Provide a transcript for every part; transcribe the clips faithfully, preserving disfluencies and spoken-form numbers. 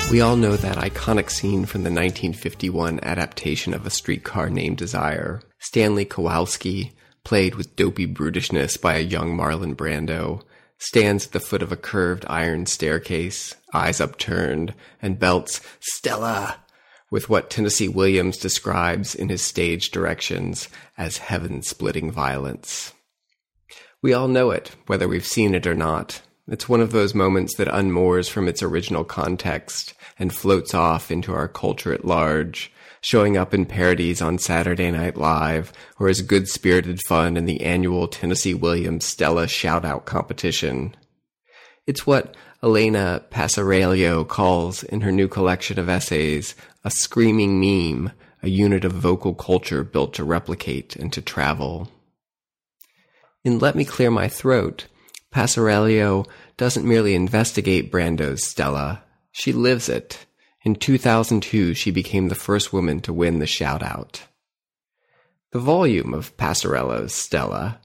We all know that iconic scene from the nineteen fifty-one adaptation of A Streetcar Named Desire. Stanley Kowalski, played with dopey brutishness by a young Marlon Brando, stands at the foot of a curved iron staircase, eyes upturned, and belts "Stella" with what Tennessee Williams describes in his stage directions as heaven-splitting violence. We all know it, whether we've seen it or not. It's one of those moments that unmoors from its original context and floats off into our culture at large, showing up in parodies on Saturday Night Live or as good-spirited fun in the annual Tennessee Williams Stella shout-out competition. It's what Elena Passarello calls, in her new collection of essays, a screaming meme, a unit of vocal culture built to replicate and to travel. In Let Me Clear My Throat, Passarello doesn't merely investigate Brando's Stella, she lives it. In two thousand two, she became the first woman to win the shout-out. The volume of Passarello's Stella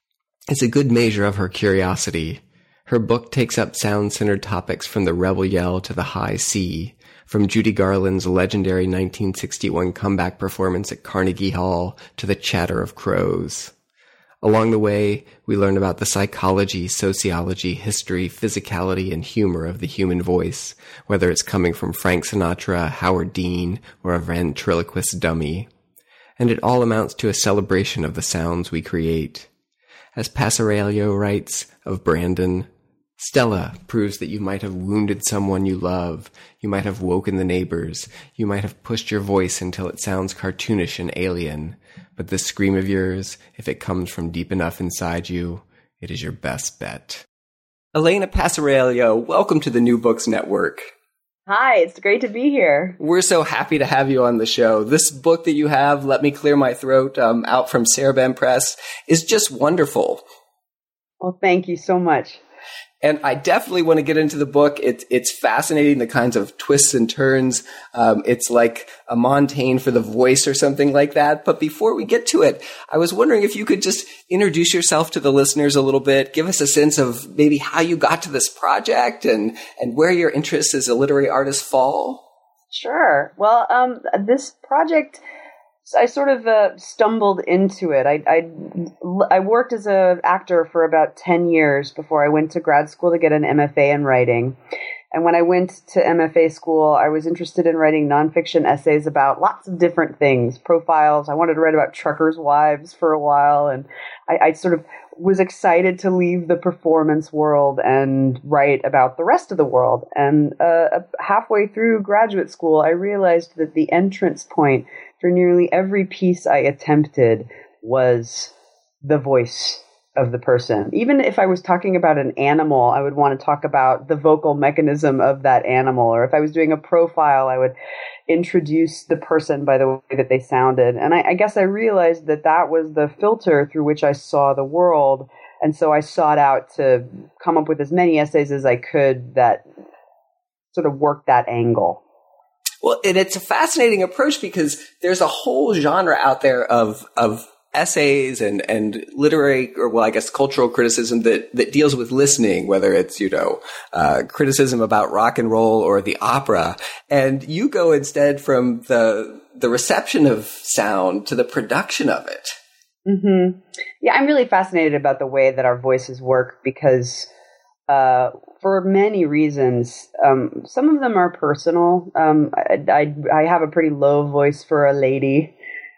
is a good measure of her curiosity. Her book takes up sound-centered topics from the rebel yell to the high C, from Judy Garland's legendary nineteen sixty-one comeback performance at Carnegie Hall to the chatter of crows. Along the way, we learn about the psychology, sociology, history, physicality, and humor of the human voice, whether it's coming from Frank Sinatra, Howard Dean, or a ventriloquist dummy. And it all amounts to a celebration of the sounds we create. As Passarello writes of Brandon, Stella proves that you might have wounded someone you love, you might have woken the neighbors, you might have pushed your voice until it sounds cartoonish and alien, but this scream of yours, if it comes from deep enough inside you, it is your best bet. Elena Passarello, welcome to the New Books Network. Hi, it's great to be here. We're so happy to have you on the show. This book that you have, Let Me Clear My Throat, um, out from Sarabam Press, is just wonderful. Well, thank you so much. And I definitely want to get into the book. It's it's fascinating, the kinds of twists and turns. Um, it's like a Montaigne for the voice or something like that. But before we get to it, I was wondering if you could just introduce yourself to the listeners a little bit, give us a sense of maybe how you got to this project and, and where your interests as a literary artist fall. Sure. Well, um, this project, I sort of uh, stumbled into it. I, I I worked as an actor for about ten years before I went to grad school to get an M F A in writing. And when I went to M F A school, I was interested in writing nonfiction essays about lots of different things, profiles. I wanted to write about truckers' wives for a while, and I, I sort of was excited to leave the performance world and write about the rest of the world. And uh, halfway through graduate school, I realized that the entrance point for nearly every piece I attempted was the voice of the person. Even if I was talking about an animal, I would want to talk about the vocal mechanism of that animal. Or if I was doing a profile, I would introduce the person by the way that they sounded. And I, I guess I realized that that was the filter through which I saw the world. And so I sought out to come up with as many essays as I could that sort of worked that angle. Well, and it's a fascinating approach because there's a whole genre out there of of essays and, and literary, or well, I guess cultural criticism that, that deals with listening, whether it's, you know, uh, criticism about rock and roll or the opera. And you go instead from the the reception of sound to the production of it. Mm-hmm. Yeah, I'm really fascinated about the way that our voices work because uh, for many reasons, um, some of them are personal. Um, I, I, I have a pretty low voice for a lady.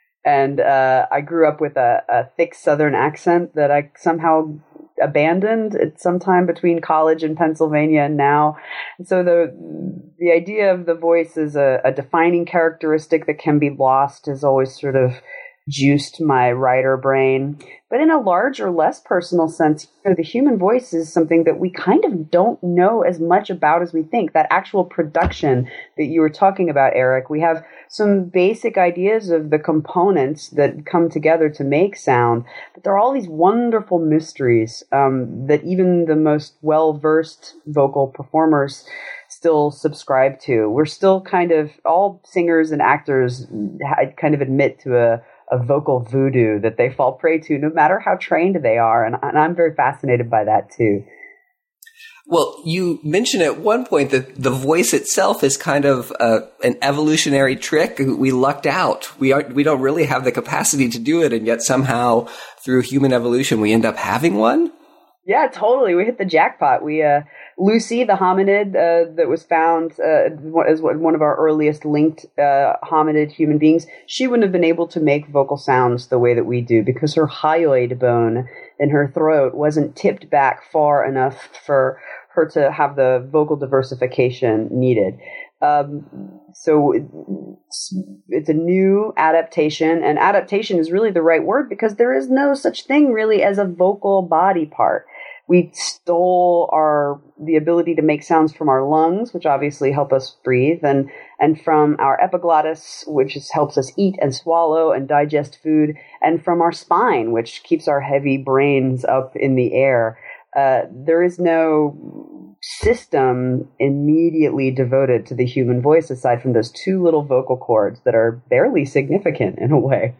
And uh, I grew up with a, a thick Southern accent that I somehow abandoned at some time between college in Pennsylvania and now. And so the the idea of the voice as a, a defining characteristic that can be lost has always sort of juiced my writer brain. But in a larger, less personal sense, you know, the human voice is something that we kind of don't know as much about as we think. That actual production that you were talking about, Eric, we have some basic ideas of the components that come together to make sound, but there are all these wonderful mysteries um, that even the most well-versed vocal performers still subscribe to. We're still kind of, all singers and actors kind of admit to a a vocal voodoo that they fall prey to, no matter how trained they are. And, and I'm very fascinated by that too. Well, you mentioned at one point that the voice itself is kind of uh, an evolutionary trick. We lucked out. We are we don't really have the capacity to do it, and yet somehow through human evolution we end up having one. Yeah, totally. We hit the jackpot. We uh, Lucy, the hominid uh, that was found uh, as one of our earliest linked uh, hominid human beings, she wouldn't have been able to make vocal sounds the way that we do because her hyoid bone in her throat wasn't tipped back far enough for her to have the vocal diversification needed. Um, so it's, it's a new adaptation, and adaptation is really the right word because there is no such thing really as a vocal body part. We stole our the ability to make sounds from our lungs, which obviously help us breathe, and and from our epiglottis, which is, helps us eat and swallow and digest food, and from our spine, which keeps our heavy brains up in the air. Uh, there is no system immediately devoted to the human voice aside from those two little vocal cords that are barely significant in a way.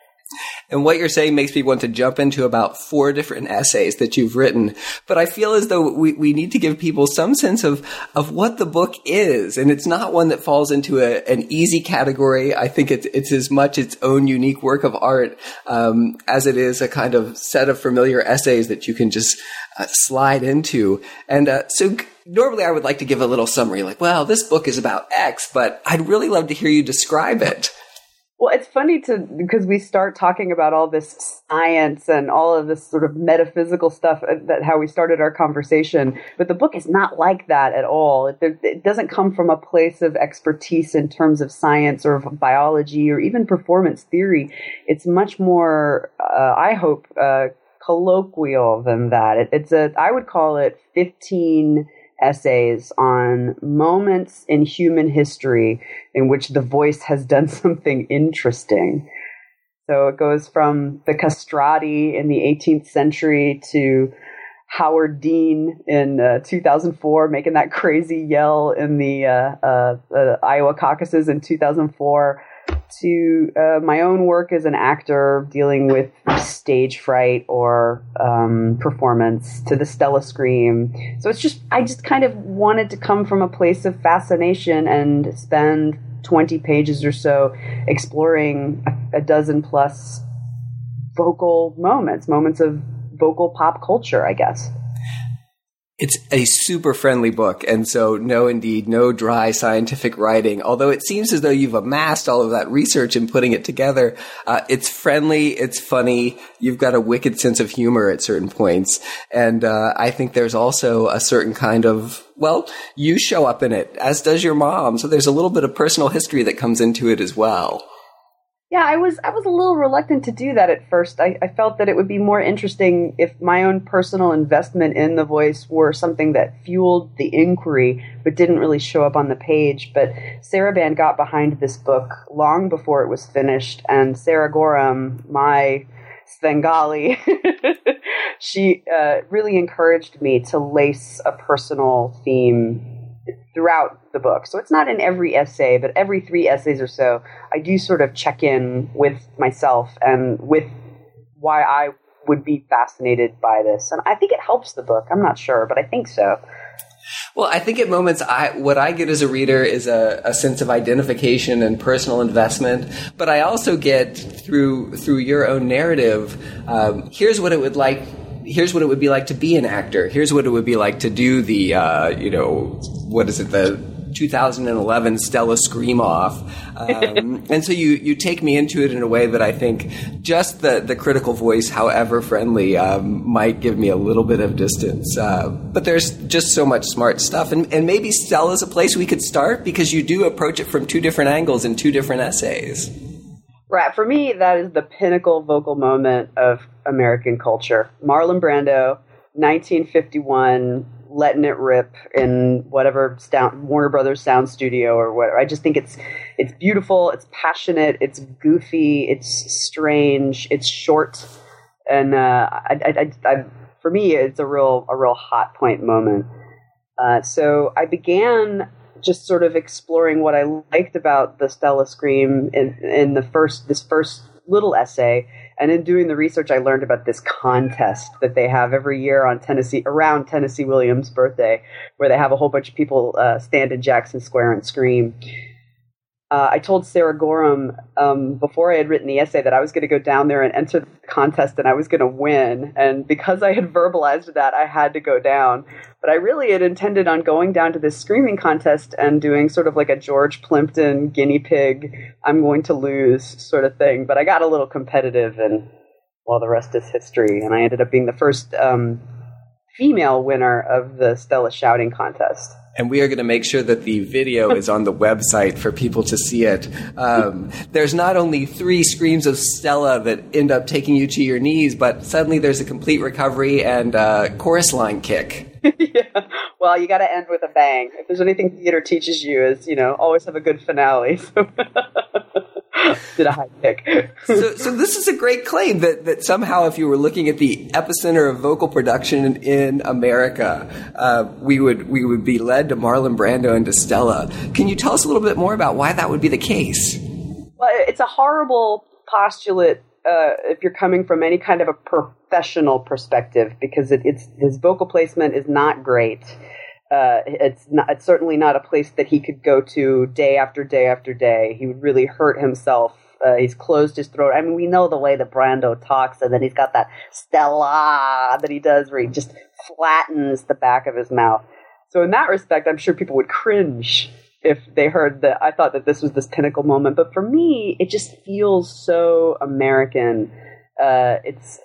And what you're saying makes me want to jump into about four different essays that you've written. But I feel as though we, we need to give people some sense of, of what the book is. And it's not one that falls into a, an easy category. I think it's, it's as much its own unique work of art um, as it is a kind of set of familiar essays that you can just uh, slide into. And uh, so normally I would like to give a little summary like, well, this book is about X, but I'd really love to hear you describe it. Well, it's funny to because we start talking about all this science and all of this sort of metaphysical stuff, that how we started our conversation. But the book is not like that at all. It, it doesn't come from a place of expertise in terms of science or biology or even performance theory. It's much more, uh, I hope, uh, colloquial than that. It, it's a, I would call it fifteen essays on moments in human history in which the voice has done something interesting. So it goes from the castrati in the eighteenth century to Howard Dean in uh, two thousand four making that crazy yell in the uh, uh, uh, Iowa caucuses in two thousand four, to uh, my own work as an actor dealing with stage fright or um, performance, to the Stella Scream. So it's just, I just kind of wanted to come from a place of fascination and spend twenty pages or so exploring a, a dozen plus vocal moments, moments of vocal pop culture, I guess. It's a super friendly book, and so no, indeed, no dry scientific writing. Although it seems as though you've amassed all of that research and putting it together. Uh, it's friendly, it's funny, you've got a wicked sense of humor at certain points, and uh, I think there's also a certain kind of, well, you show up in it, as does your mom, so there's a little bit of personal history that comes into it as well. Yeah, I was I was a little reluctant to do that at first. I, I felt that it would be more interesting if my own personal investment in the voice were something that fueled the inquiry, but didn't really show up on the page. But Sarabande got behind this book long before it was finished, and Sarah Gorham, my Svengali, she uh, really encouraged me to lace a personal theme throughout the book. So it's not in every essay, but every three essays or so, I do sort of check in with myself and with why I would be fascinated by this. And I think it helps the book. I'm not sure, but I think so. Well, I think at moments, I what I get as a reader is a, a sense of identification and personal investment. But I also get through through your own narrative, um, here's what it would like Here's what it would be like to be an actor. Here's what it would be like to do the, uh, you know, what is it, the two thousand eleven Stella Scream Off. Um, and so you, you take me into it in a way that I think just the, the critical voice, however friendly, um, might give me a little bit of distance. Uh, but there's just so much smart stuff. And, and maybe Stella's a place we could start because you do approach it from two different angles in two different essays. Right. For me, that is the pinnacle vocal moment of American culture. Marlon Brando, nineteen fifty-one, letting it rip in whatever sound, Warner Brothers sound studio or whatever. I just think it's it's beautiful, it's passionate, it's goofy, it's strange, it's short, and uh, I, I, I, for me, it's a real a real hot point moment. Uh, so I began just sort of exploring what I liked about the Stella Scream in, in the first this first little essay, And in doing the research, I learned about this contest that they have every year on Tennessee, around Tennessee Williams' birthday, where they have a whole bunch of people uh, stand in Jackson Square and scream. Uh, I told Sarah Gorham um, before I had written the essay that I was going to go down there and enter the contest and I was going to win. And because I had verbalized that, I had to go down. But I really had intended on going down to this screaming contest and doing sort of like a George Plimpton guinea pig, I'm going to lose sort of thing. But I got a little competitive, and well, the rest is history. And I ended up being the first um, female winner of the Stella Shouting Contest. And we are going to make sure that the video is on the website for people to see it. Um, there's not only three screams of Stella that end up taking you to your knees, but suddenly there's a complete recovery and a chorus line kick. Yeah. Well, you got to end with a bang. If there's anything theater teaches you is, you know, always have a good finale. So did a high kick. so, so this is a great claim that, that somehow if you were looking at the epicenter of vocal production in, in America, uh, we would we would be led to Marlon Brando and to Stella. Can you tell us a little bit more about why that would be the case? Well, it's a horrible postulate uh, if you're coming from any kind of a professional perspective, because it, it's his vocal placement is not great. Uh, it's not, it's certainly not a place that he could go to day after day after day. He would really hurt himself. Uh, he's closed his throat. I mean, we know the way that Brando talks, and then he's got that Stella that he does where he just flattens the back of his mouth. So in that respect, I'm sure people would cringe if they heard that. I thought that this was this pinnacle moment. But for me, it just feels so American. Uh, it's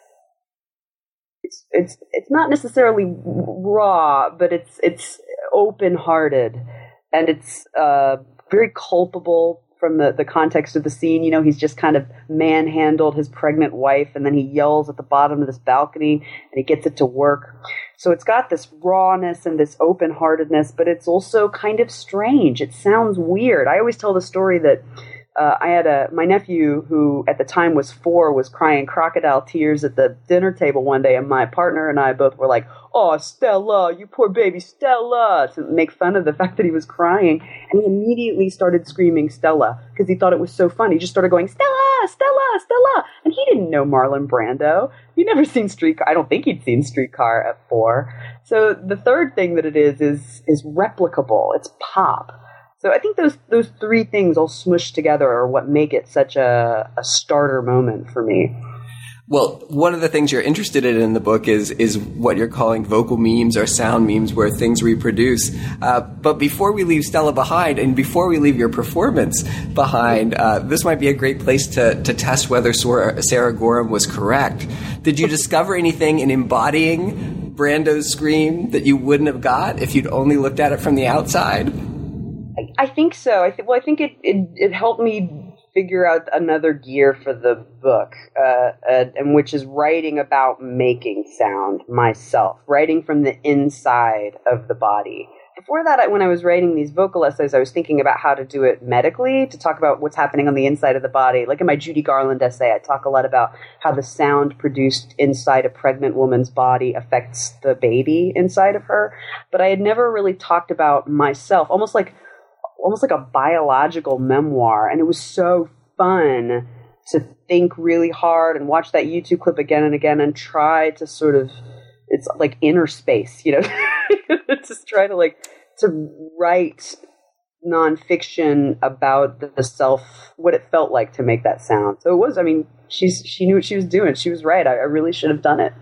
It's, it's it's not necessarily raw, but it's it's open-hearted, and it's uh, very culpable from the, the context of the scene. You know, he's just kind of manhandled his pregnant wife, and then he yells at the bottom of this balcony, and he gets it to work. So it's got this rawness and this open-heartedness, but it's also kind of strange. It sounds weird. I always tell the story that Uh, I had a my nephew, who at the time was four, was crying crocodile tears at the dinner table one day, and my partner and I both were like, "Oh, Stella, you poor baby Stella," to make fun of the fact that he was crying. And he immediately started screaming Stella because he thought it was so fun. He just started going, "Stella, Stella, Stella," and he didn't know Marlon Brando. He'd never seen Streetcar. I don't think he'd seen Streetcar at four. So the third thing that it is is is replicable. It's pop. So I think those those three things all smushed together are what make it such a, a starter moment for me. Well, one of the things you're interested in in the book is is what you're calling vocal memes or sound memes, where things reproduce. Uh, but before we leave Stella behind, and before we leave your performance behind, uh, this might be a great place to, to test whether Sarah Gorham was correct. Did you discover anything in embodying Brando's scream that you wouldn't have got if you'd only looked at it from the outside? I think so. I think. Well, I think it, it it helped me figure out another gear for the book, uh, uh, and which is writing about making sound myself, writing from the inside of the body. Before that, I, when I was writing these vocal essays, I was thinking about how to do it medically, to talk about what's happening on the inside of the body. Like in my Judy Garland essay, I talk a lot about how the sound produced inside a pregnant woman's body affects the baby inside of her. But I had never really talked about myself, almost like almost like a biological memoir. And it was so fun to think really hard and watch that YouTube clip again and again and try to sort of, it's like inner space, you know, just try to like, to write nonfiction about the self, what it felt like to make that sound. So it was, I mean, she's, she knew what she was doing. She was right. I, I really should have done it.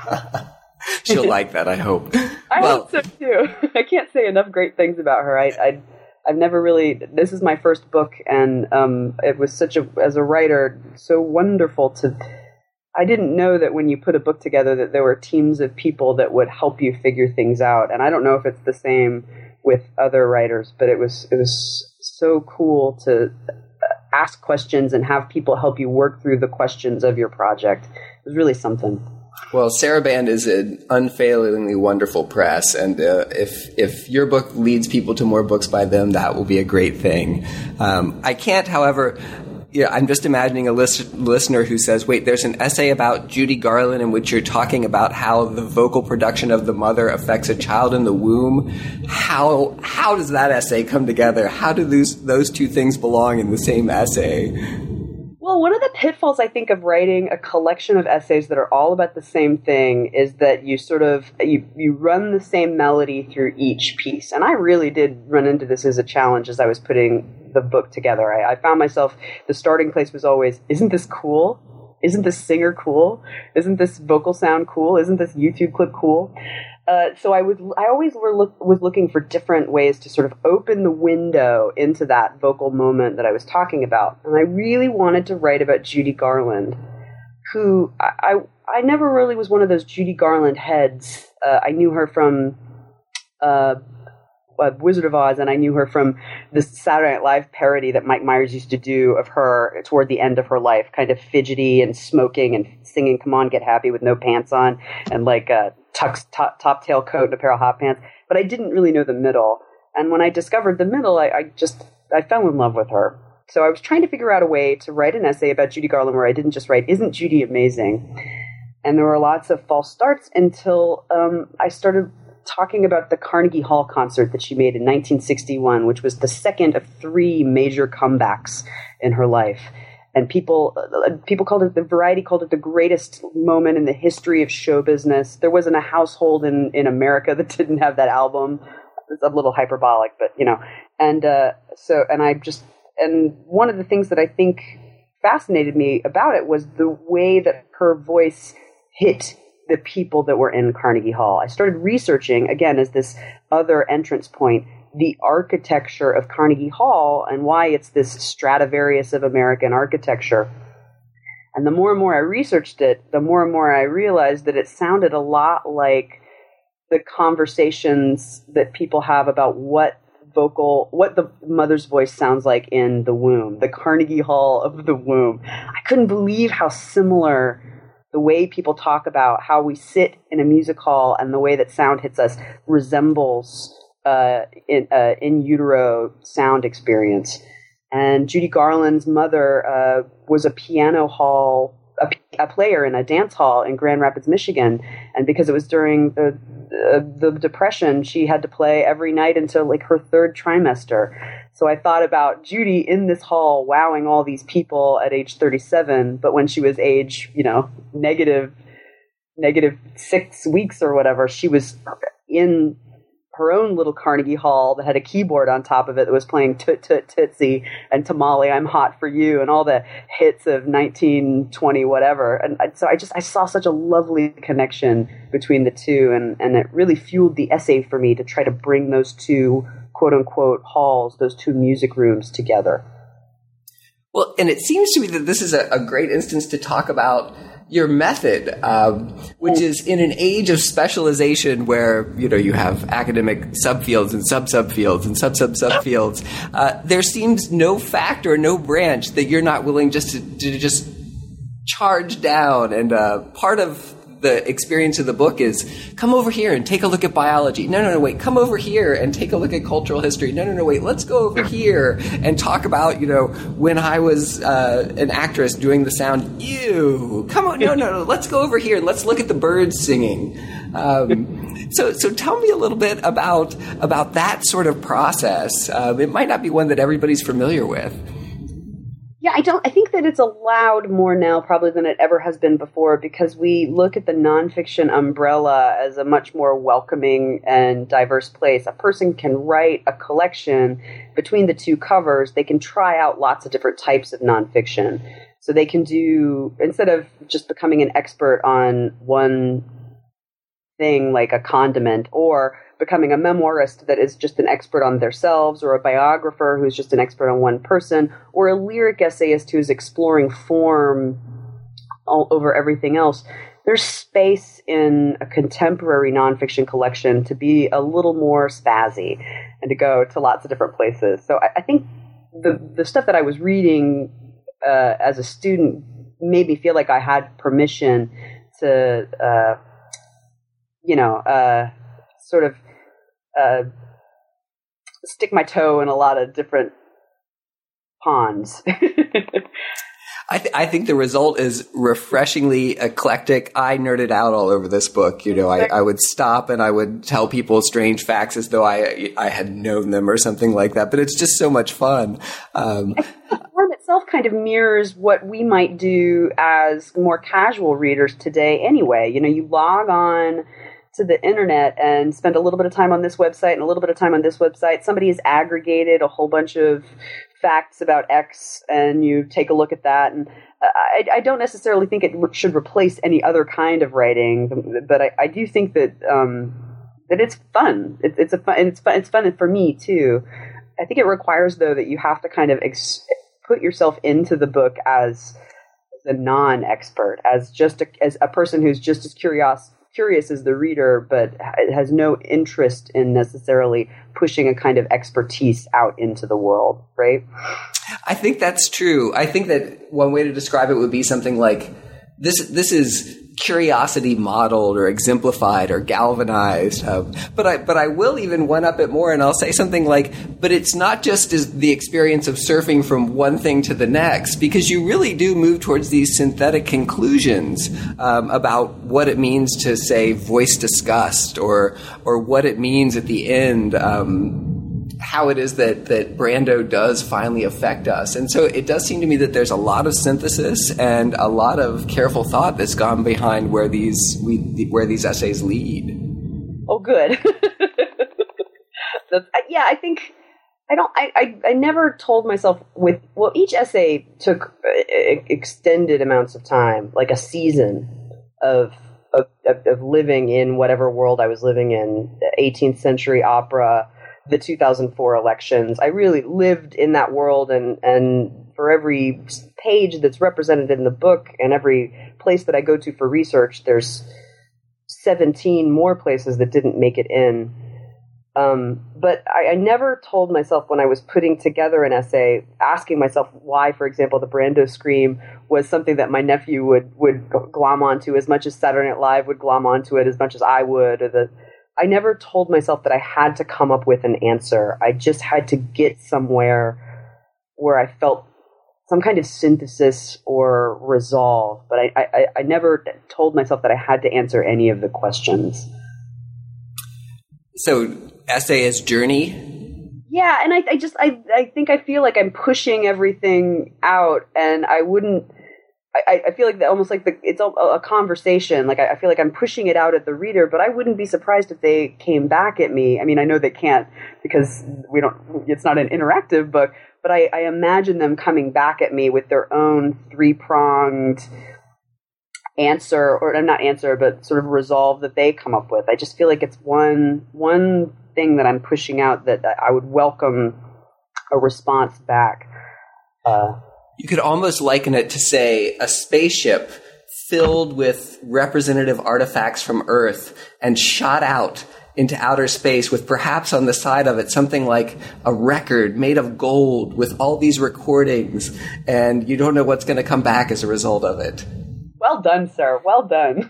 She'll like that, I hope. I well, hope so too. I can't say enough great things about her. I, I I've never really, this is my first book, and um, it was such a, as a writer, so wonderful to, I didn't know that when you put a book together that there were teams of people that would help you figure things out. And I don't know if it's the same with other writers, but it was, it was so cool to ask questions and have people help you work through the questions of your project. It was really something. Well, Saraband is an unfailingly wonderful press, and uh, if if your book leads people to more books by them, that will be a great thing. Um, I can't, however, yeah, I'm just imagining a list, listener who says, wait, there's an essay about Judy Garland in which you're talking about how the vocal production of the mother affects a child in the womb. How how does that essay come together? How do those, those two things belong in the same essay? Well, one of the pitfalls, I think, of writing a collection of essays that are all about the same thing is that you sort of, you, you run the same melody through each piece. And I really did run into this as a challenge as I was putting the book together. I, I found myself, the starting place was always, isn't this cool? Isn't this singer cool? Isn't this vocal sound cool? Isn't this YouTube clip cool? Uh, so I was, I always were look, was looking for different ways to sort of open the window into that vocal moment that I was talking about. And I really wanted to write about Judy Garland, who I, I, I never really was one of those Judy Garland heads. Uh, I knew her from uh, uh, Wizard of Oz, and I knew her from this Saturday Night Live parody that Mike Myers used to do of her toward the end of her life, kind of fidgety and smoking and singing "Come On, Get Happy" with no pants on and like a tux, top, top tail coat and a pair of hot pants. But I didn't really know the middle. And when I discovered the middle, I, I just, I fell in love with her. So I was trying to figure out a way to write an essay about Judy Garland where I didn't just write, isn't Judy amazing? And there were lots of false starts until um, I started talking about the Carnegie Hall concert that she made in nineteen sixty-one, which was the second of three major comebacks in her life. And people uh, people called it, the Variety called it the greatest moment in the history of show business. There wasn't a household in, in America that didn't have that album. It's a little hyperbolic, but you know. And uh, so, and I just, and one of the things that I think fascinated me about it was the way that her voice hit the people that were in Carnegie Hall. I started researching, again, as this other entrance point, the architecture of Carnegie Hall and why it's this Stradivarius of American architecture. And the more and more I researched it, the more and more I realized that it sounded a lot like the conversations that people have about what vocal, what the mother's voice sounds like in the womb, the Carnegie Hall of the womb. I couldn't believe how similar the way people talk about how we sit in a music hall and the way that sound hits us resembles uh, in, uh, in utero sound experience. And Judy Garland's mother uh, was a piano hall, a, a player in a dance hall in Grand Rapids, Michigan. And because it was during the, the, the Depression, she had to play every night until like her third trimester. So I thought about Judy in this hall wowing all these people at age thirty-seven, but when she was age, you know, negative, negative six weeks or whatever, she was in her own little Carnegie Hall that had a keyboard on top of it that was playing Toot Toot Tootsie and Tamale, I'm Hot for You, and all the hits of nineteen twenty whatever. And so I just, I saw such a lovely connection between the two, and, and it really fueled the essay for me to try to bring those two quote-unquote halls, those two music rooms together. Well, and it seems to me that this is a, a great instance to talk about your method, um, which is in an age of specialization where, you know, you have academic subfields and sub-subfields and sub-sub-subfields. Uh, there seems no fact or no branch that you're not willing just to, to just charge down. And uh, part of the experience of the book is come over here and take a look at biology. No, no, no, wait, come over here and take a look at cultural history. No, no, no, wait, let's go over here and talk about, you know, when I was uh, an actress doing the sound, ew, come on, no, no, no, let's go over here and let's look at the birds singing. Um, so, so tell me a little bit about, about that sort of process. Um, it might not be one that everybody's familiar with. Yeah, I don't. I think that it's allowed more now probably than it ever has been before because we look at the nonfiction umbrella as a much more welcoming and diverse place. A person can write a collection between the two covers. They can try out lots of different types of nonfiction. So they can do, instead of just becoming an expert on one thing like a condiment or becoming a memoirist that is just an expert on themselves, or a biographer who's just an expert on one person, or a lyric essayist who's exploring form all over everything else. There's space in a contemporary nonfiction collection to be a little more spazzy and to go to lots of different places. So I, I think the the stuff that I was reading uh, as a student made me feel like I had permission to, uh, you know, uh, sort of uh, stick my toe in a lot of different ponds. I, th- I think the result is refreshingly eclectic. I nerded out all over this book. You know, I, I would stop and I would tell people strange facts as though I I had known them or something like that. But it's just so much fun. Um, I think the form itself kind of mirrors what we might do as more casual readers today anyway. You know, you log on to the internet and spend a little bit of time on this website and a little bit of time on this website. Somebody has aggregated a whole bunch of facts about X, and you take a look at that. And I, I don't necessarily think it should replace any other kind of writing, but I, I do think that um, that it's fun. It, it's a fun, and it's fun. It's fun for me too. I think it requires, though, that you have to kind of ex- put yourself into the book as a non-expert, as just a, as a person who's just as curious. curious as the reader, but has no interest in necessarily pushing a kind of expertise out into the world, right? I think that's true. I think that one way to describe it would be something like this, this is curiosity modeled or exemplified or galvanized. Uh, but I, but I will even one up it more, and I'll say something like, but it's not just as the experience of surfing from one thing to the next, because you really do move towards these synthetic conclusions um, about what it means to, say, voice disgust, or or what it means at the end, um, how it is that, that Brando does finally affect us. And so it does seem to me that there's a lot of synthesis and a lot of careful thought that's gone behind where these we, where these essays lead. Oh, good. That's, yeah, I think I don't. I, I I never told myself with well, each essay took extended amounts of time, like a season of of, of living in whatever world I was living in, eighteenth century opera, the two thousand four elections. I really lived in that world, and, and for every page that's represented in the book and every place that I go to for research, there's seventeen more places that didn't make it in. Um, but I, I never told myself when I was putting together an essay, asking myself why, for example, the Brando scream was something that my nephew would, would glom onto as much as Saturday Night Live would glom onto it as much as I would, or the I never told myself that I had to come up with an answer. I just had to get somewhere where I felt some kind of synthesis or resolve. But I, I, I never told myself that I had to answer any of the questions. So, essay as journey? Yeah, and I, I just, I, I think I feel like I'm pushing everything out, and I wouldn't, I, I feel like the, almost like the, it's a, a conversation. Like I, I feel like I'm pushing it out at the reader, but I wouldn't be surprised if they came back at me. I mean, I know they can't because we don't. It's not an interactive book, but I, I imagine them coming back at me with their own three pronged answer, or not answer, but sort of resolve that they come up with. I just feel like it's one one thing that I'm pushing out that I would welcome a response back. Uh, You could almost liken it to, say, a spaceship filled with representative artifacts from Earth and shot out into outer space with perhaps on the side of it something like a record made of gold with all these recordings, and you don't know what's going to come back as a result of it. Well done, sir. Well done.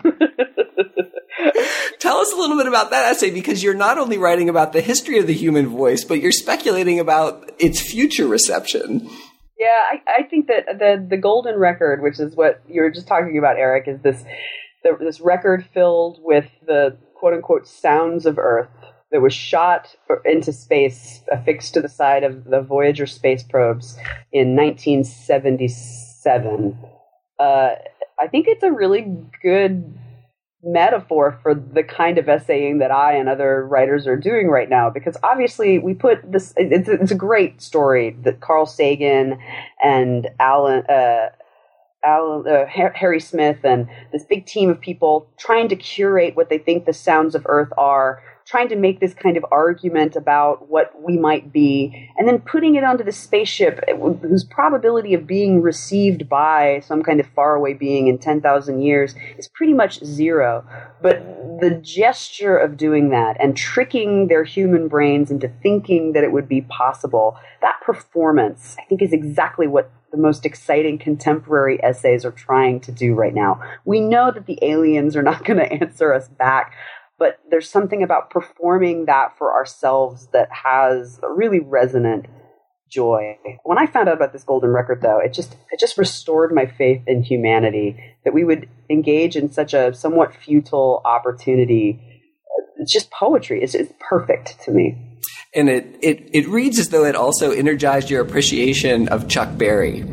Tell us a little bit about that essay, because you're not only writing about the history of the human voice, but you're speculating about its future reception. Yeah, I, I think that the the golden record, which is what you were just talking about, Eric, is this the, this record filled with the quote-unquote sounds of Earth that was shot into space, affixed to the side of the Voyager space probes in nineteen seventy-seven. Uh, I think it's a really good metaphor for the kind of essaying that I and other writers are doing right now, because obviously we put this, it's a, it's a great story that Carl Sagan and Alan, uh, Alan uh, Harry Smith and this big team of people trying to curate what they think the sounds of Earth are, trying to make this kind of argument about what we might be, and then putting it onto the spaceship whose probability of being received by some kind of faraway being in ten thousand years is pretty much zero. But the gesture of doing that and tricking their human brains into thinking that it would be possible, that performance, I think, is exactly what the most exciting contemporary essays are trying to do right now. We know that the aliens are not going to answer us back, but there's something about performing that for ourselves that has a really resonant joy. When I found out about this golden record, though, it just it just restored my faith in humanity, that we would engage in such a somewhat futile opportunity. It's just poetry. It's, it's perfect to me. And it, it, it reads as though it also energized your appreciation of Chuck Berry.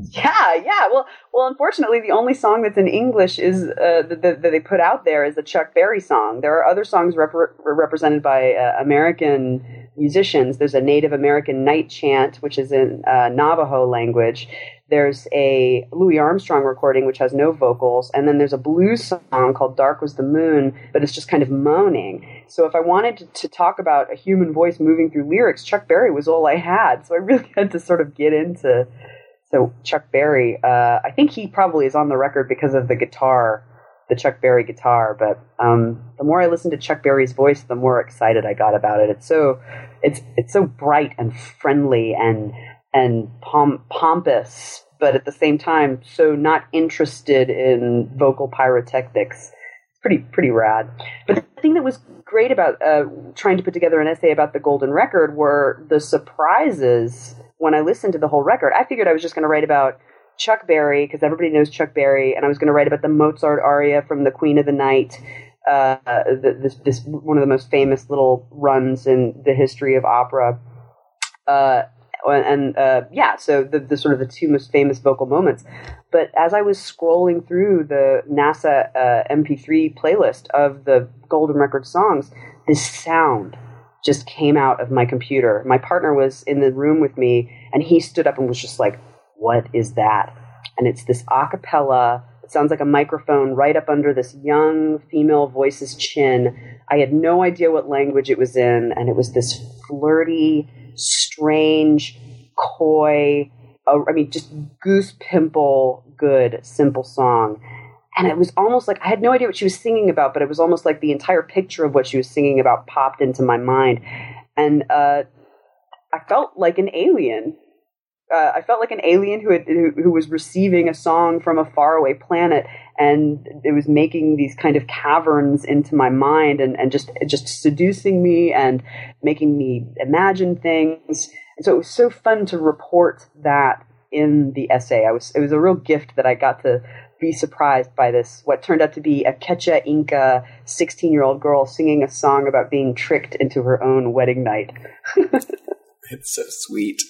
Yeah, yeah. Well, well. Unfortunately, the only song that's in English is uh, that, that they put out there is the Chuck Berry song. There are other songs rep- represented by uh, American musicians. There's a Native American night chant, which is in uh, Navajo language. There's a Louis Armstrong recording, which has no vocals. And then there's a blues song called Dark Was the Moon, but it's just kind of moaning. So if I wanted to, to talk about a human voice moving through lyrics, Chuck Berry was all I had. So I really had to sort of get into so Chuck Berry. Uh, I think he probably is on the record because of the guitar, the Chuck Berry guitar. But um, the more I listened to Chuck Berry's voice, the more excited I got about it. It's so it's it's so bright and friendly and and pom- pompous, but at the same time, so not interested in vocal pyrotechnics. It's pretty, pretty rad. But the thing that was great about uh, trying to put together an essay about the Golden Record were the surprises when I listened to the whole record. I figured I was just going to write about Chuck Berry, because everybody knows Chuck Berry, and I was going to write about the Mozart aria from The Queen of the Night, uh, this, this one of the most famous little runs in the history of opera. Uh, And uh, yeah, so the, the sort of the two most famous vocal moments. But as I was scrolling through the NASA uh, M P three playlist of the Golden Record songs, this sound just came out of my computer. My partner was in the room with me, and he stood up and was just like, "What is that?" And it's this a cappella. It sounds like a microphone right up under this young female voice's chin. I had no idea what language it was in, and it was this flirty, strange, coy, uh, I mean, just goose pimple good, simple song. And it was almost like, I had no idea what she was singing about, but it was almost like the entire picture of what she was singing about popped into my mind. And uh, I felt like an alien. Uh, I felt like an alien who, had, who who was receiving a song from a faraway planet, and it was making these kind of caverns into my mind, and, and just just seducing me and making me imagine things. And so it was so fun to report that in the essay. I was it was a real gift that I got to be surprised by this, what turned out to be a Quechua Inca sixteen-year-old girl singing a song about being tricked into her own wedding night. It's so sweet.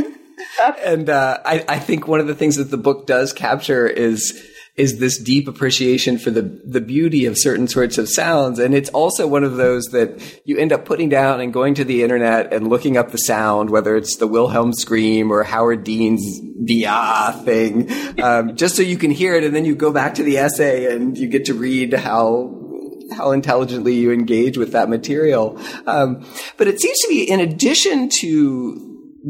And uh, I, I think one of the things that the book does capture is is this deep appreciation for the the beauty of certain sorts of sounds. And it's also one of those that you end up putting down and going to the internet and looking up the sound, whether it's the Wilhelm scream or Howard Dean's Bia thing, um, just so you can hear it. And then you go back to the essay and you get to read how how intelligently you engage with that material. Um, but it seems to be, in addition to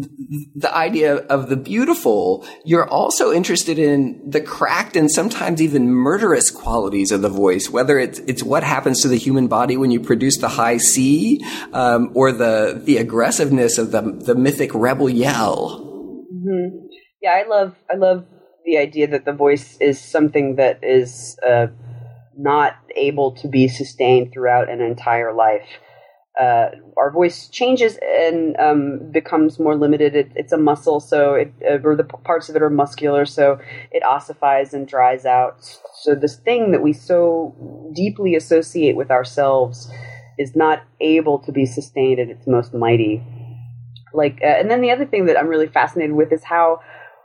the idea of the beautiful, you're also interested in the cracked and sometimes even murderous qualities of the voice, whether it's it's what happens to the human body when you produce the high C, um, or the the aggressiveness of the the mythic rebel yell. Mm-hmm. Yeah, I love I love the idea that the voice is something that is uh, not able to be sustained throughout an entire life. Uh, our voice changes and um, becomes more limited. It, it's a muscle, so it, uh, or the p- parts of it are muscular, so it ossifies and dries out. So this thing that we so deeply associate with ourselves is not able to be sustained at its most mighty. Like, uh, and then the other thing that I'm really fascinated with is how,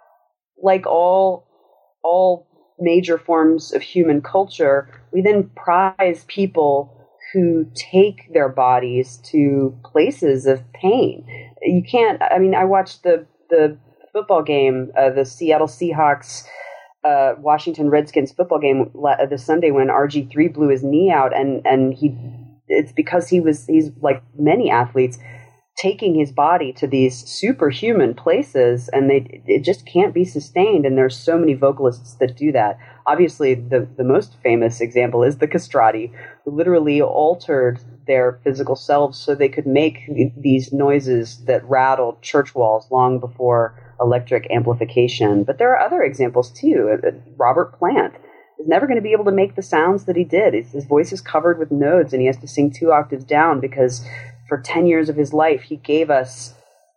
like all all major forms of human culture, we then prize people who take their bodies to places of pain. You can't, I mean, I watched the, the football game, uh, the Seattle Seahawks, uh, Washington Redskins football game la- this Sunday when R G three blew his knee out, and, and he, it's because he was, he's like many athletes, taking his body to these superhuman places, and they, it just can't be sustained. And there's so many vocalists that do that. Obviously, the, the most famous example is the castrati, who literally altered their physical selves so they could make these noises that rattled church walls long before electric amplification. But there are other examples too. Robert Plant is never going to be able to make the sounds that he did. His voice is covered with nodes, and he has to sing two octaves down because for ten years of his life, he gave us,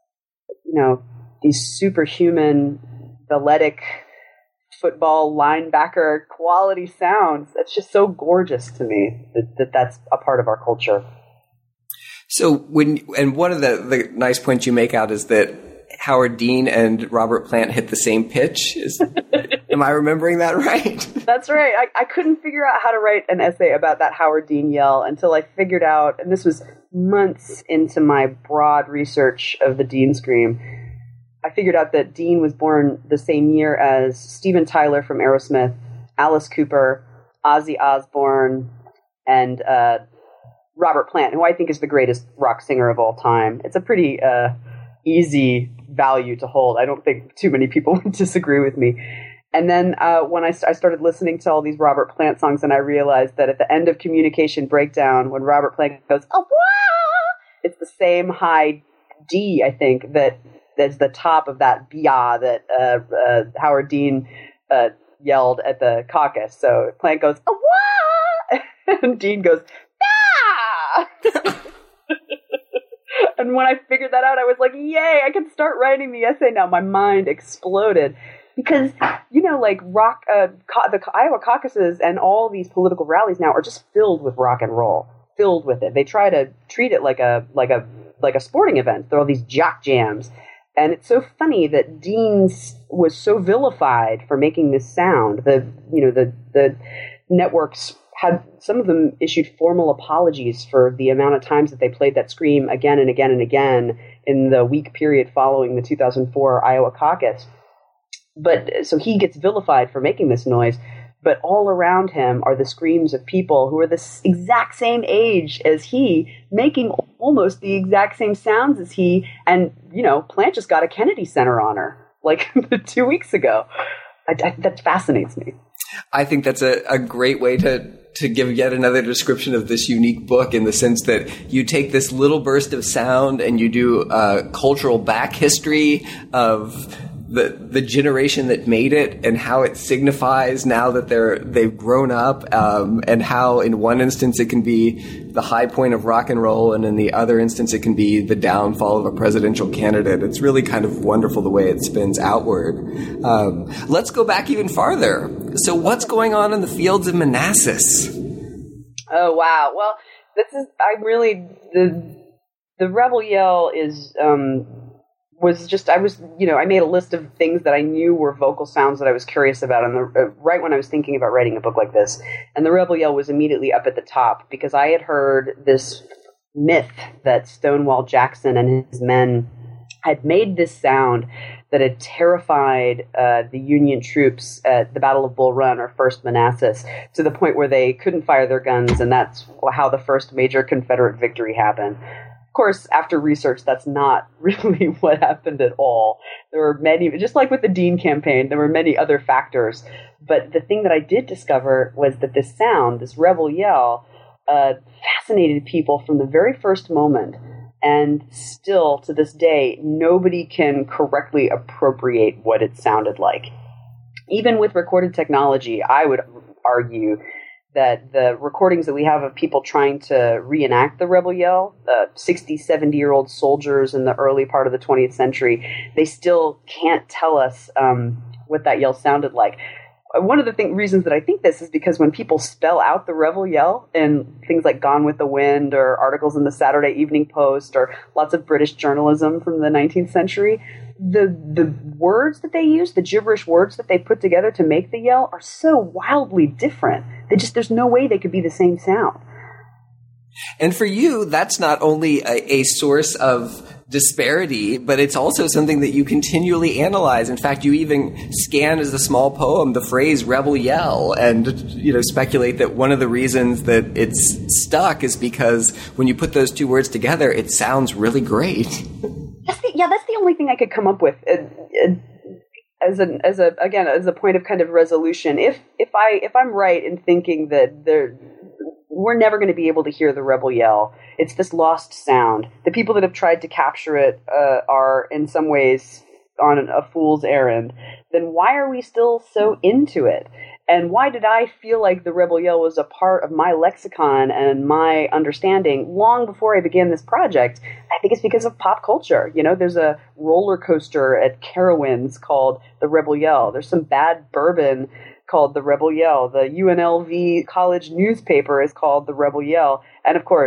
you know, these superhuman, balletic, football linebacker quality sounds. That's just so gorgeous to me that, that that's a part of our culture. So when, and one of the, the nice points you make out is that Howard Dean and Robert Plant hit the same pitch. Is, am I remembering that right? That's right. I, I couldn't figure out how to write an essay about that Howard Dean yell until I figured out, and this was months into my broad research of the Dean Scream, I figured out that Dean was born the same year as Steven Tyler from Aerosmith, Alice Cooper, Ozzy Osbourne, and uh, Robert Plant, who I think is the greatest rock singer of all time. It's a pretty uh, easy value to hold. I don't think too many people would disagree with me. And then uh, when I, st- I started listening to all these Robert Plant songs, and I realized that at the end of Communication Breakdown, when Robert Plant goes, oh, wow, it's the same high D, I think, that that's the top of that bia that uh, uh, Howard Dean uh, yelled at the caucus. So Plant goes, oh, wow, and Dean goes, ah! And when I figured that out, I was like, yay, I can start writing the essay now. My mind exploded. Because, you know, like rock, uh, ca- the Iowa caucuses and all these political rallies now are just filled with rock and roll, filled with it. They try to treat it like a like a like a sporting event. There are all these jock jams, and it's so funny that Dean's was so vilified for making this sound. The you know the the networks had some of them issued formal apologies for the amount of times that they played that scream again and again and again in the week period following the two thousand four Iowa caucus. But so he gets vilified for making this noise, but all around him are the screams of people who are the exact same age as he, making almost the exact same sounds as he. And, you know, Plant just got a Kennedy Center honor like two weeks ago. I, I, that fascinates me. I think that's a, a great way to to give yet another description of this unique book, in the sense that you take this little burst of sound and you do a cultural back history of the the generation that made it and how it signifies now that they're they've grown up, um, and how in one instance it can be the high point of rock and roll, and in the other instance it can be the downfall of a presidential candidate. It's really kind of wonderful the way it spins outward. Um, let's go back even farther. So what's going on in the fields of Manassas? Oh wow! Well, this is I really the the Rebel Yell is. Um, was just, I was, you know, I made a list of things that I knew were vocal sounds that I was curious about, and the, uh, right when I was thinking about writing a book like this, and the Rebel Yell was immediately up at the top, because I had heard this myth that Stonewall Jackson and his men had made this sound that had terrified uh, the Union troops at the Battle of Bull Run, or First Manassas, to the point where they couldn't fire their guns, and that's how the first major Confederate victory happened. Of course, after research, that's not really what happened at all. There were many, just like with the Dean campaign, there were many other factors. But the thing that I did discover was that this sound, this Rebel Yell, uh, fascinated people from the very first moment. And still, to this day, nobody can correctly appropriate what it sounded like. Even with recorded technology, I would argue that the recordings that we have of people trying to reenact the Rebel Yell, uh, sixty, seventy-year-old soldiers in the early part of the twentieth century, they still can't tell us um, what that yell sounded like. One of the thing, reasons that I think this is because when people spell out the Rebel Yell in things like Gone with the Wind or articles in the Saturday Evening Post or lots of British journalism from the nineteenth century, the the words that they use, the gibberish words that they put together to make the yell, are so wildly different. They just, there's no way they could be the same sound. And for you, that's not only a, a source of disparity, but it's also something that you continually analyze. In fact, you even scan as a small poem the phrase Rebel Yell, and, you know, speculate that one of the reasons that it's stuck is because when you put those two words together, it sounds really great. That's the, yeah, that's the only thing I could come up with. Uh, uh, As a, as a, again, as a point of kind of resolution, if, if I, if I'm right in thinking that there, we're never going to be able to hear the Rebel Yell, it's this lost sound. The people that have tried to capture it uh, are in some ways on a fool's errand. Then why are we still so into it? And why did I feel like the Rebel Yell was a part of my lexicon and my understanding long before I began this project? I think it's because of pop culture. You know, there's a roller coaster at Carowinds called the Rebel Yell. There's some bad bourbon called the Rebel Yell. The U N L V college newspaper is called the Rebel Yell. And of course,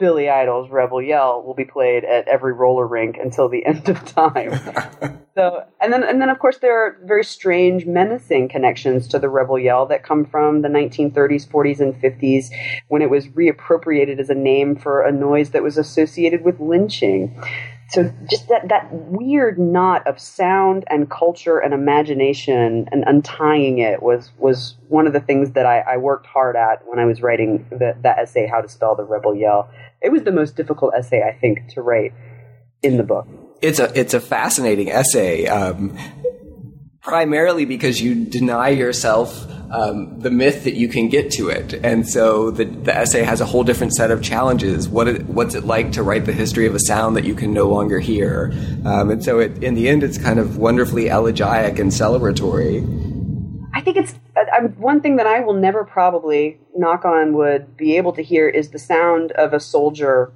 Billy Idol's Rebel Yell will be played at every roller rink until the end of time. So, and then, and then, of course, there are very strange, menacing connections to the Rebel Yell that come from the nineteen thirties, forties, and fifties, when it was reappropriated as a name for a noise that was associated with lynching. So, just that that weird knot of sound and culture and imagination and untying it was was one of the things that I, I worked hard at when I was writing the, that essay, How to Spell the Rebel Yell. It was the most difficult essay, I think, to write in the book. It's a it's a fascinating essay, um, primarily because you deny yourself um, the myth that you can get to it, and so the, the essay has a whole different set of challenges. What it, what's it like to write the history of a sound that you can no longer hear? Um, and so, it, in the end, it's kind of wonderfully elegiac and celebratory. I think it's uh, one thing that I will never probably, knock on wood, be able to hear is the sound of a soldier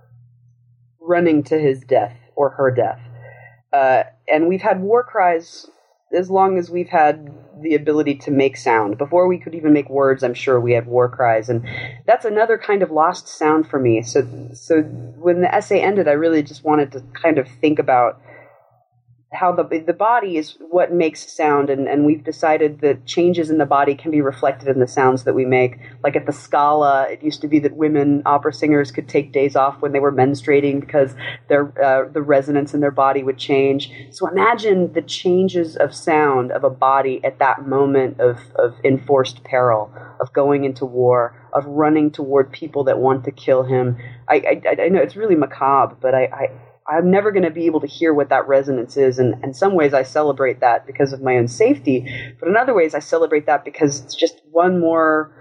running to his death or her death. Uh, and we've had war cries as long as we've had the ability to make sound. Before we could even make words, I'm sure we had war cries. And that's another kind of lost sound for me. So, so when the essay ended, I really just wanted to kind of think about how the the body is what makes sound, and, and we've decided that changes in the body can be reflected in the sounds that we make. Like at the Scala, it used to be that women opera singers could take days off when they were menstruating because their uh, the resonance in their body would change. So imagine the changes of sound of a body at that moment of, of enforced peril, of going into war, of running toward people that want to kill him. I I, I know it's really macabre, but I, I I'm never going to be able to hear what that resonance is. And in some ways I celebrate that because of my own safety. But in other ways I celebrate that because it's just one more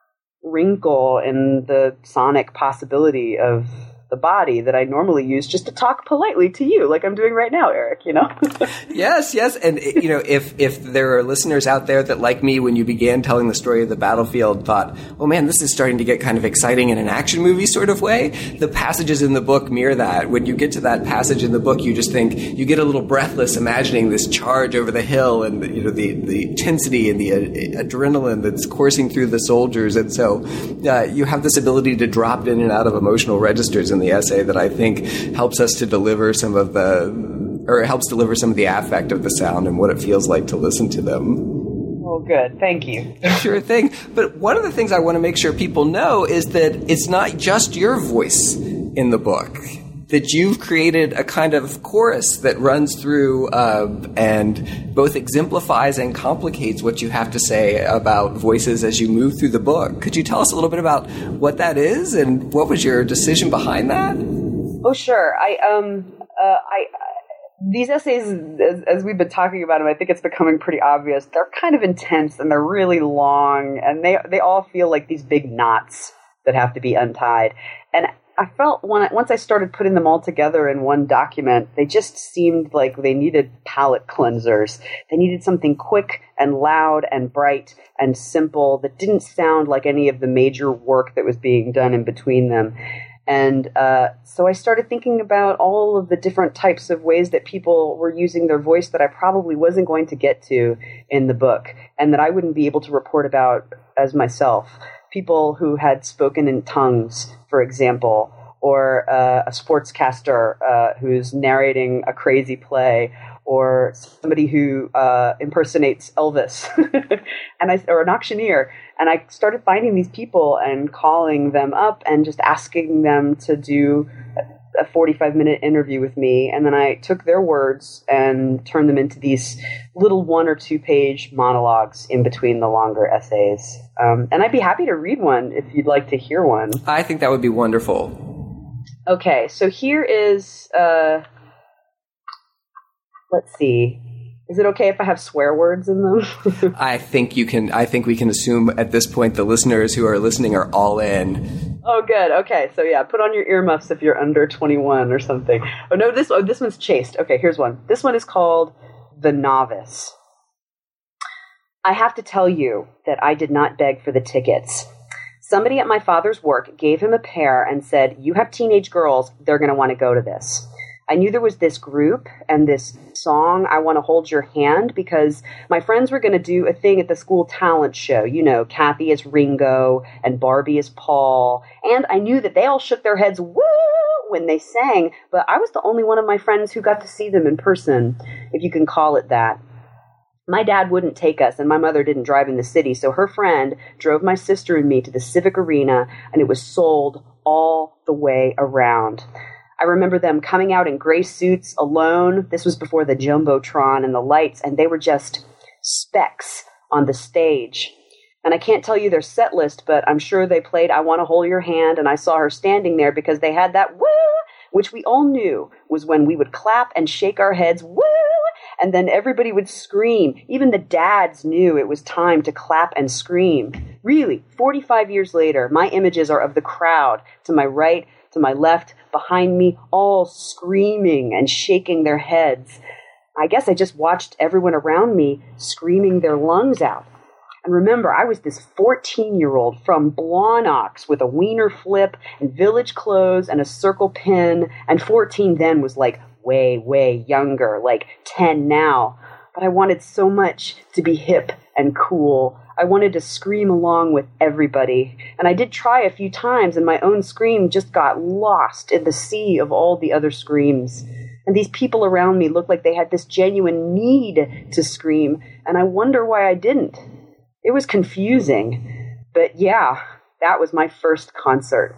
wrinkle in the sonic possibility of the body that I normally use just to talk politely to you, like I'm doing right now, Eric, you know? Yes, yes. And, you know, if, if there are listeners out there that, like me, when you began telling the story of the battlefield, thought, oh man, this is starting to get kind of exciting in an action movie sort of way, the passages in the book mirror that. When you get to that passage in the book, you just think, you get a little breathless imagining this charge over the hill and, you know, the, the intensity and the uh, adrenaline that's coursing through the soldiers. And so uh, you have this ability to drop in and out of emotional registers in the essay that I think helps us to deliver some of the, or helps deliver some of the affect of the sound and what it feels like to listen to them. Oh, good. Thank you. Sure thing. But one of the things I want to make sure people know is that it's not just your voice in the book, that you've created a kind of chorus that runs through uh, and both exemplifies and complicates what you have to say about voices as you move through the book. Could you tell us a little bit about what that is and what was your decision behind that? Oh, sure. I um uh, I these essays, as, as we've been talking about them, I think it's becoming pretty obvious. They're kind of intense and they're really long, and they they all feel like these big knots that have to be untied. And I felt when I, once I started putting them all together in one document, they just seemed like they needed palate cleansers. They needed something quick and loud and bright and simple that didn't sound like any of the major work that was being done in between them. And uh, so I started thinking about all of the different types of ways that people were using their voice that I probably wasn't going to get to in the book and that I wouldn't be able to report about as myself. People who had spoken in tongues, for example, or uh, a sportscaster uh, who's narrating a crazy play, or somebody who uh, impersonates Elvis, and I, or an auctioneer. And I started finding these people and calling them up and just asking them to do a forty-five minute interview with me. And then I took their words and turned them into these little one or two page monologues in between the longer essays. Um, and I'd be happy to read one if you'd like to hear one. I think that would be wonderful. Okay, so here is, uh, let's see. Is it okay if I have swear words in them? I think you can, I think we can assume at this point the listeners who are listening are all in. Oh, good. Okay, so yeah, put on your earmuffs if you're under twenty-one or something. Oh, no, this, oh, this one's chaste. Okay, here's one. This one is called The Novice. I have to tell you that I did not beg for the tickets. Somebody at my father's work gave him a pair and said, you have teenage girls, they're going to want to go to this. I knew there was this group and this song, I Want to Hold Your Hand, because my friends were going to do a thing at the school talent show. You know, Kathy is Ringo and Barbie is Paul. And I knew that they all shook their heads, woo, when they sang, but I was the only one of my friends who got to see them in person, if you can call it that. My dad wouldn't take us, and my mother didn't drive in the city, so her friend drove my sister and me to the Civic Arena, and it was sold all the way around. I remember them coming out in gray suits alone. This was before the Jumbotron and the lights, and they were just specks on the stage. And I can't tell you their set list, but I'm sure they played I Want to Hold Your Hand, and I saw her standing there because they had that woo, which we all knew was when we would clap and shake our heads, woo, and then everybody would scream. Even the dads knew it was time to clap and scream. Really, forty-five years later, my images are of the crowd to my right, to my left, behind me, all screaming and shaking their heads. I guess I just watched everyone around me screaming their lungs out. And remember, I was this fourteen-year-old from Blawnox with a wiener flip and village clothes and a circle pin, and fourteen then was like way, way younger, like ten now. But I wanted so much to be hip and cool. I wanted to scream along with everybody. And I did try a few times, and my own scream just got lost in the sea of all the other screams. And these people around me looked like they had this genuine need to scream, and I wonder why I didn't. It was confusing. But yeah, that was my first concert.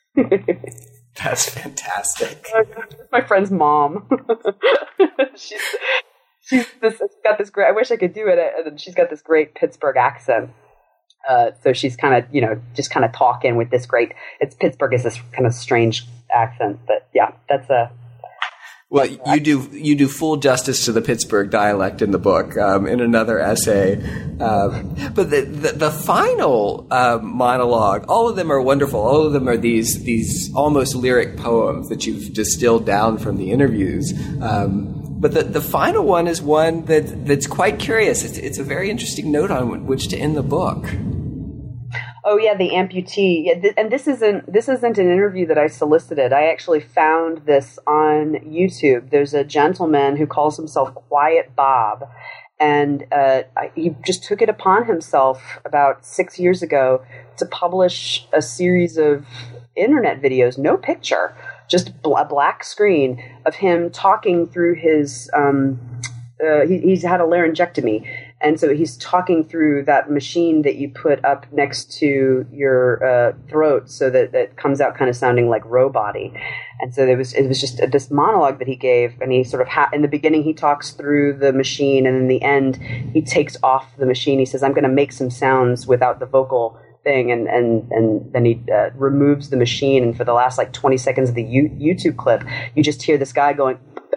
That's fantastic. My friend's mom. she's she's this, got this great, I wish I could do it, and she's got this great Pittsburgh accent. Uh, so she's kind of, you know, just kind of talking with this great, it's Pittsburgh is this kind of strange accent. But yeah, that's a, Well, you do you do full justice to the Pittsburgh dialect in the book um, in another essay, um, but the the, the final uh, monologue, all of them are wonderful. All of them are these these almost lyric poems that you've distilled down from the interviews. Um, but the the final one is one that that's quite curious. It's it's a very interesting note on which to end the book. Oh yeah, the amputee. Yeah, th- and this isn't this isn't an interview that I solicited. I actually found this on YouTube. There's a gentleman who calls himself Quiet Bob, and uh, I, he just took it upon himself about six years ago to publish a series of internet videos, no picture, just bl- a black screen of him talking through his. Um, uh, he, he's had a laryngectomy. And so he's talking through that machine that you put up next to your uh, throat so that it comes out kind of sounding like robot-y. And so it was it was just this monologue that he gave, and he sort of ha- in the beginning he talks through the machine, and in the end he takes off the machine. He says, "I'm going to make some sounds without the vocal thing," and and and then he uh, removes the machine, and for the last like twenty seconds of the U- YouTube clip, you just hear this guy going.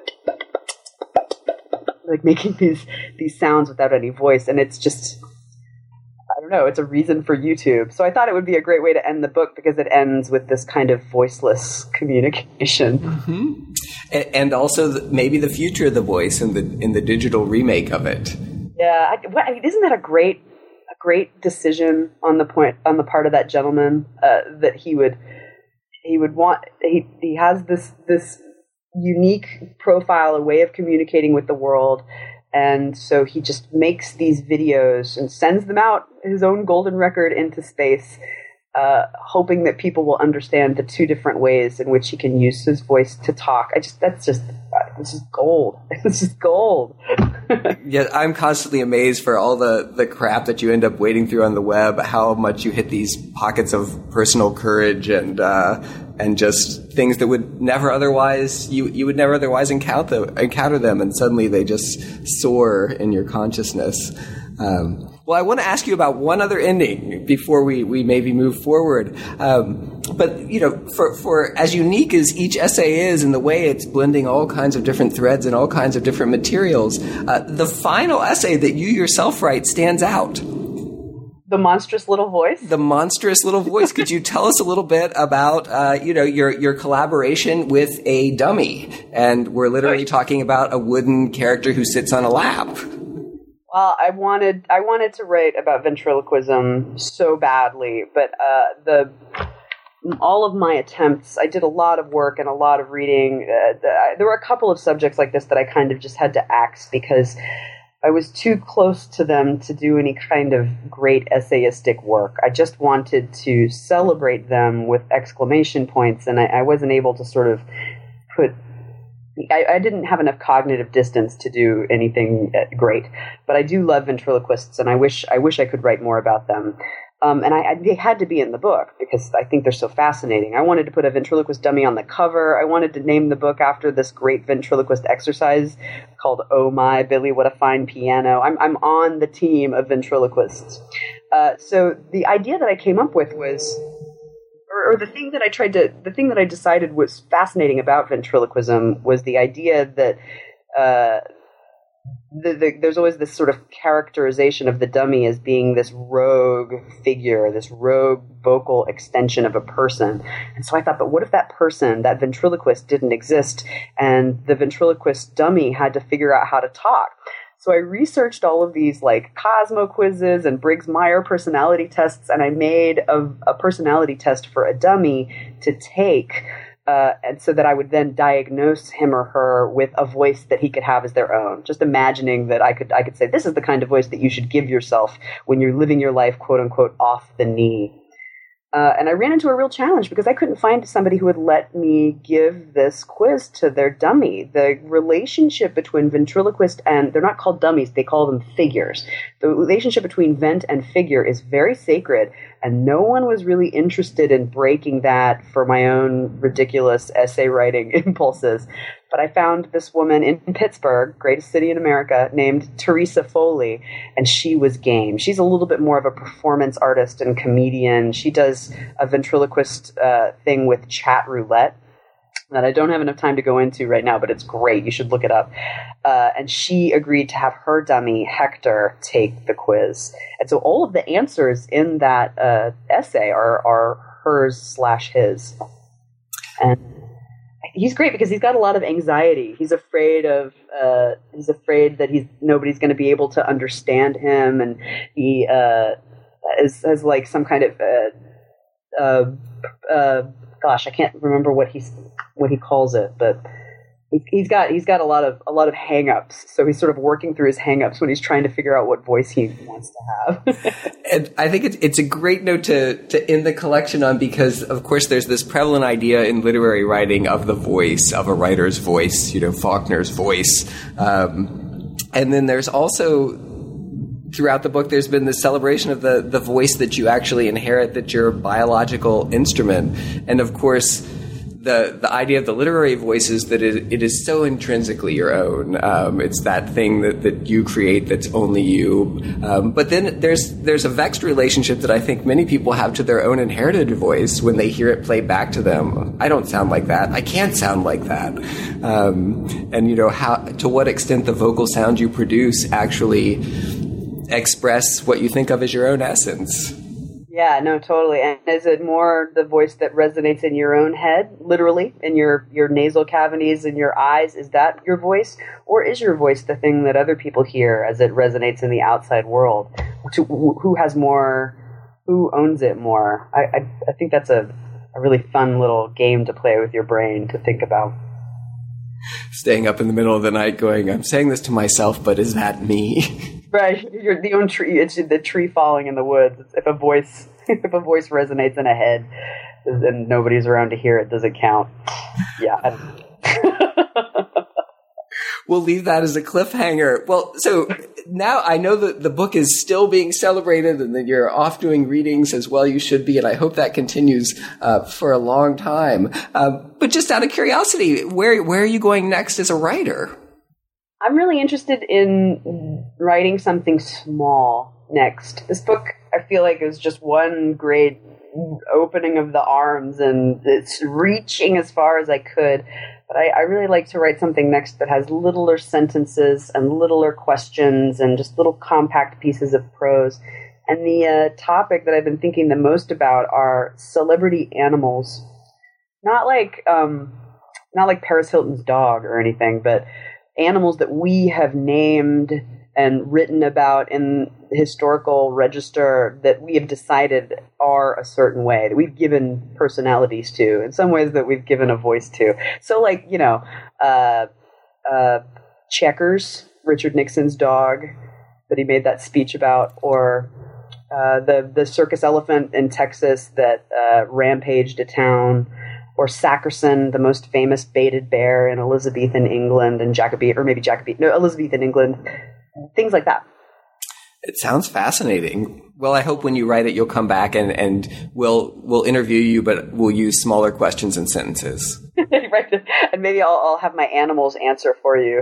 Like making these these sounds without any voice, and it's just I don't know, it's a reason for YouTube. So I thought it would be a great way to end the book because it ends with this kind of voiceless communication. Mm-hmm. And also the, maybe the future of the voice in the in the digital remake of it. Yeah, I, what, I mean, isn't that a great a great decision on the point on the part of that gentleman uh, that he would he would want he he has this this. unique profile, a way of communicating with the world, and so he just makes these videos and sends them out, his own golden record, into space, uh, hoping that people will understand the two different ways in which he can use his voice to talk. I just that's just uh, this is gold. This is gold. Yeah, I'm constantly amazed for all the, the crap that you end up wading through on the web, how much you hit these pockets of personal courage and uh, and just things that would never otherwise you you would never otherwise encounter encounter them, and suddenly they just soar in your consciousness. Um, well, I want to ask you about one other ending before we, we maybe move forward. Um, but, you know, for, for as unique as each essay is in the way it's blending all kinds of different threads and all kinds of different materials, uh, the final essay that you yourself write stands out. The monstrous little voice? The monstrous little voice. Could you tell us a little bit about, uh, you know, your, your collaboration with a dummy? And we're literally talking about a wooden character who sits on a lap. Well, I wanted I wanted to write about ventriloquism so badly, but uh, the all of my attempts, I did a lot of work and a lot of reading. Uh, the, there were a couple of subjects like this that I kind of just had to axe because I was too close to them to do any kind of great essayistic work. I just wanted to celebrate them with exclamation points, and I, I wasn't able to sort of put... I, I didn't have enough cognitive distance to do anything great, but I do love ventriloquists, and I wish I wish I could write more about them. Um, and I, I, they had to be in the book because I think they're so fascinating. I wanted to put a ventriloquist dummy on the cover. I wanted to name the book after this great ventriloquist exercise called "Oh My, Billy, What a Fine Piano." I'm I'm on the team of ventriloquists. Uh, so the idea that I came up with was. Or, or the thing that I tried to, the thing that I decided was fascinating about ventriloquism was the idea that uh, the, the, there's always this sort of characterization of the dummy as being this rogue figure, this rogue vocal extension of a person. And so I thought, but what if that person, that ventriloquist, didn't exist, and the ventriloquist dummy had to figure out how to talk? So I researched all of these like Cosmo quizzes and Briggs-Meyer personality tests, and I made a, a personality test for a dummy to take, uh, and so that I would then diagnose him or her with a voice that he could have as their own. Just imagining that I could I could say, this is the kind of voice that you should give yourself when you're living your life, quote unquote, off the knee. Uh, and I ran into a real challenge because I couldn't find somebody who would let me give this quiz to their dummy. The relationship between ventriloquist and, they're not called dummies, they call them figures. The relationship between vent and figure is very sacred, and no one was really interested in breaking that for my own ridiculous essay writing impulses. But I found this woman in Pittsburgh, greatest city in America, named Teresa Foley, and she was game. She's a little bit more of a performance artist and comedian. She does a ventriloquist uh, thing with chat roulette that I don't have enough time to go into right now, but it's great. You should look it up. Uh, and she agreed to have her dummy, Hector, take the quiz. And so all of the answers in that uh, essay are, are hers slash his. And he's great because he's got a lot of anxiety. He's afraid of uh, he's afraid that he's nobody's going to be able to understand him, and he uh, is has like some kind of uh, uh, uh, gosh, I can't remember what he's what he calls it, but he, he's got he's got a lot of a lot of hang-ups. So he's sort of working through his hang-ups when he's trying to figure out what voice he wants to have. And I think it's it's a great note to to end the collection on, because of course there's this prevalent idea in literary writing of the voice, of a writer's voice, you know, Faulkner's voice, um, and then there's also, throughout the book, there's been this celebration of the the voice that you actually inherit, that you're a biological instrument, and of course, the the idea of the literary voice is that it, it is so intrinsically your own. Um, it's that thing that, that you create that's only you. Um, but then there's there's a vexed relationship that I think many people have to their own inherited voice when they hear it played back to them. I don't sound like that. I can't sound like that. Um, and you know, how to what extent the vocal sound you produce actually express what you think of as your own essence. Yeah, no, totally. And is it more the voice that resonates in your own head, literally, in your, your nasal cavities and your eyes? Is that your voice? Or is your voice the thing that other people hear as it resonates in the outside world? To, who has more, who owns it more? I, I, I think that's a, a really fun little game to play with your brain to think about. Staying up in the middle of the night going, I'm saying this to myself, but is that me? Right, you're the own tree. It's the tree falling in the woods. If a voice, if a voice resonates in a head, and nobody's around to hear it, does it count? Yeah. I don't know. We'll leave that as a cliffhanger. Well, so now I know that the book is still being celebrated, and that you're off doing readings as well. You should be, and I hope that continues uh, for a long time. Um, but just out of curiosity, where where are you going next as a writer? I'm really interested in writing something small next. This book, I feel like, is just one great opening of the arms, and it's reaching as far as I could. But I, I really like to write something next that has littler sentences and littler questions and just little compact pieces of prose. And the uh, topic that I've been thinking the most about are celebrity animals. Not like um, not like Paris Hilton's dog or anything, but animals that we have named and written about in historical register that we have decided are a certain way, that we've given personalities to, in some ways that we've given a voice to. So, like, you know, uh, uh, Checkers, Richard Nixon's dog that he made that speech about, or uh, the, the circus elephant in Texas that uh, rampaged a town, or Sackerson, the most famous baited bear in Elizabethan England and Jacobite, or maybe Jacobite, no, Elizabethan England, things like that. It sounds fascinating. Well, I hope when you write it, you'll come back and, and we'll we'll interview you, but we'll use smaller questions and sentences. Right, and maybe I'll, I'll have my animals answer for you.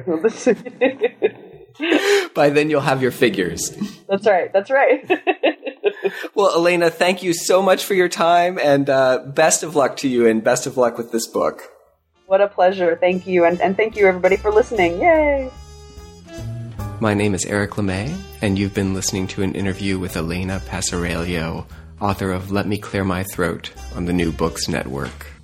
By then, you'll have your figures. That's right. That's right. Well, Elena, thank you so much for your time, and uh, best of luck to you, and best of luck with this book. What a pleasure. Thank you. And, and thank you, everybody, for listening. Yay! My name is Eric LeMay, and you've been listening to an interview with Elena Passarello, author of Let Me Clear My Throat on the New Books Network.